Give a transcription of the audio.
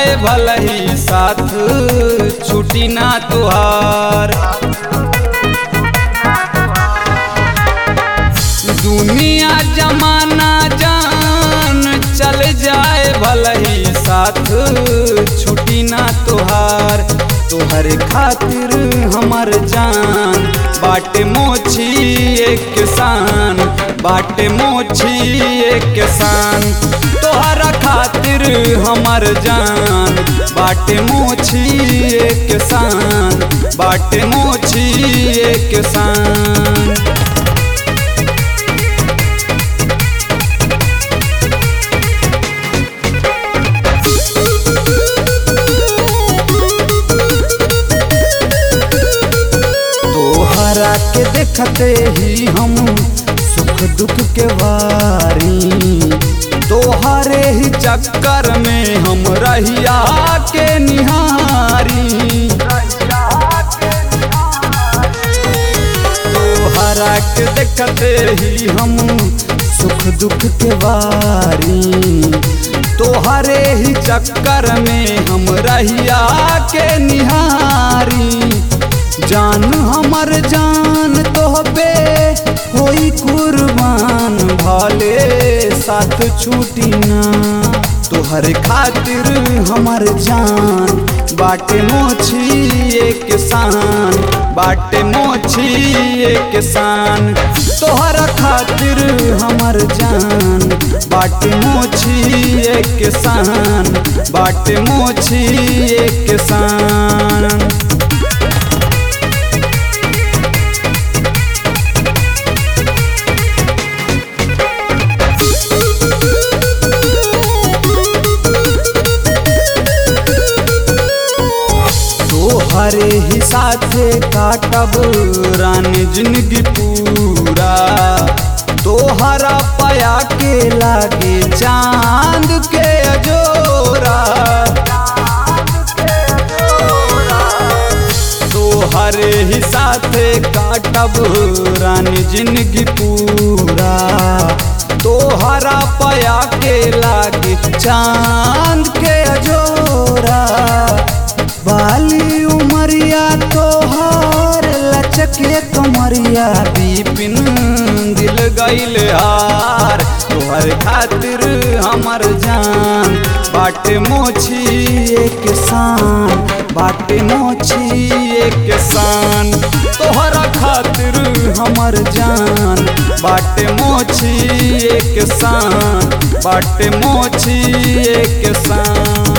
जाए भले ही साथ छूटी ना तुहार। दुनिया जमाना जान चल जाए भले ही साथ छूटी ना तुहार। तोहर खातिर हमर जान बाटे मोछी एक किसान, बाटे मोछी एक किसान। तोहरा खातिर हमर जान बाटे मोछी एक किसान, बाटे मोछी एक किसान। तोहरा के देखते ही हम सुख दुख के वारी, तोहरे ही चक्कर में हम रहिया के निहारी। तोहरा के देखते ही हम सुख दुख के वारी, तोहरे ही चक्कर में हम रहिया के निहारी। जान हमर जान तोहबे होई कुर्बान, भले साथ छूटी ना। तोहर खातिर हमर जान बाटे मोछी एक किसान, बाटे मोछी एक किसान। तोहरा खातिर हमर जान बाटे मोछी एक किसान, बाटे मोछी एक किसान। तोहरे ही साथे काटब रानी जिंदगी पूरा। तोहरा पाया के लागे चांद के अजोरा। तोहरे ही साथे काटब रानी जिंदगी पूरा। तोहरा पाया के लागे चांद के अजोरा। बाली उमरिया तोहर लचके कमरिया, बिपिन दिल गइल हार। तोहर खातिर हमर जान बाटे मोछी एक किसान, बाटे मोछी एक किसान। तोहरा खातिर हमर जान बाटे मोछी एक किसान, बाटे मोछी एक किसान।